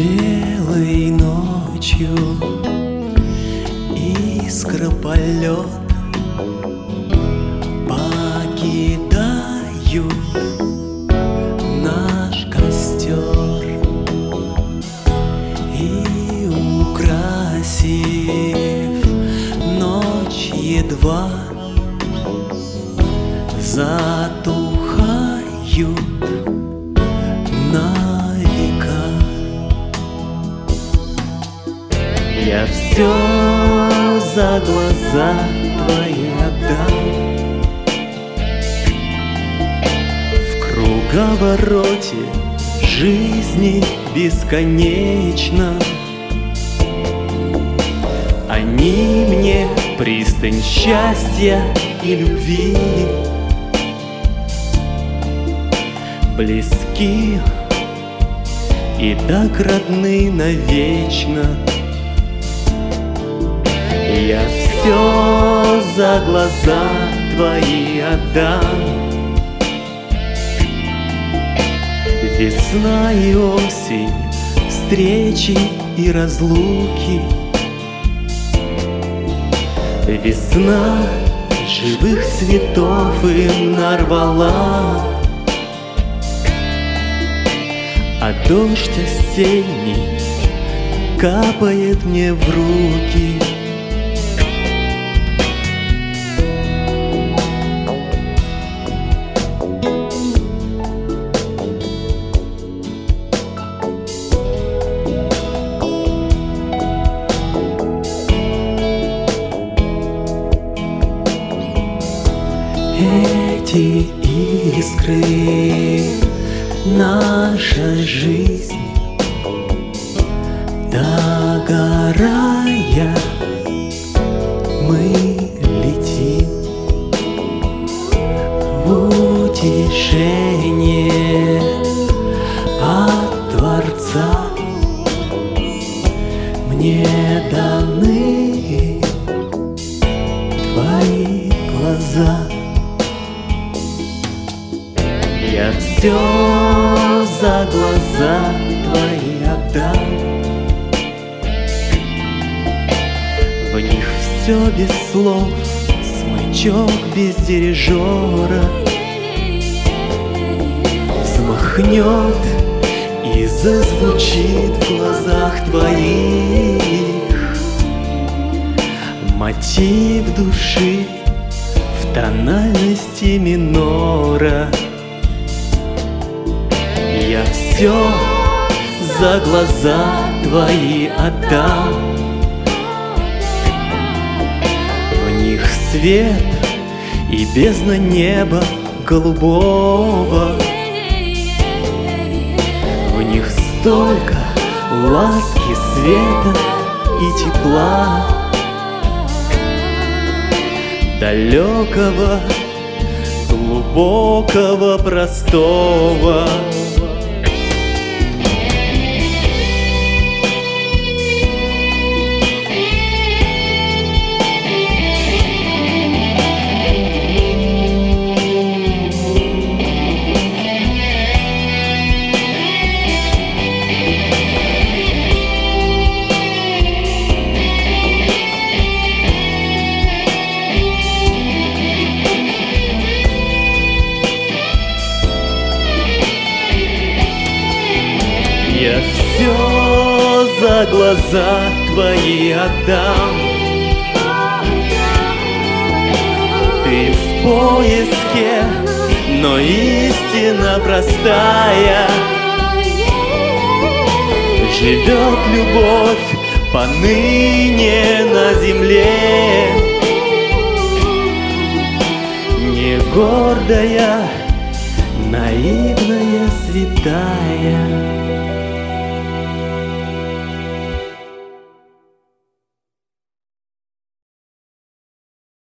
Белой ночью искрополет покидают наш костер и, украсив ночь, едва затухают на века. Я все за глаза твои отдам, в круговороте жизни бесконечно. Они мне пристань счастья и любви, близки и так родны навечно. Я все за глаза твои отдам, весна и осень, встречи и разлуки. Весна живых цветов им нарвала, а дождь осенний капает мне в руки. Эти искры — наша жизнь, догорая, мы летим в утешение от Творца. Мне даны твои глаза. Я все за глаза твои отдам, в них все без слов, смычок без дирижера взмахнет и зазвучит в глазах твоих мотив души в тональности минора. Я все за глаза твои отдам, в них свет и бездна неба голубого, в них столько ласки, света и тепла, далекого, глубокого, простого. Я все за глаза твои отдам, ты в поиске, но истина простая. Живет любовь поныне на земле, не гордая, наивная, святая.